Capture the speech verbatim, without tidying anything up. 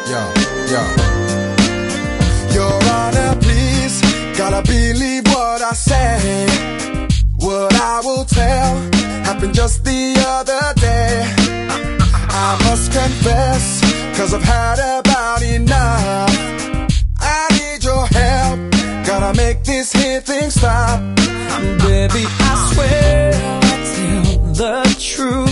Yo, yo. Your Honor, please, gotta believe what I say. What I will tell happened just the other day. I must confess, cause I've had about enough. I need your help, gotta make this here thing stop. Baby, I swear I'll tell the truth.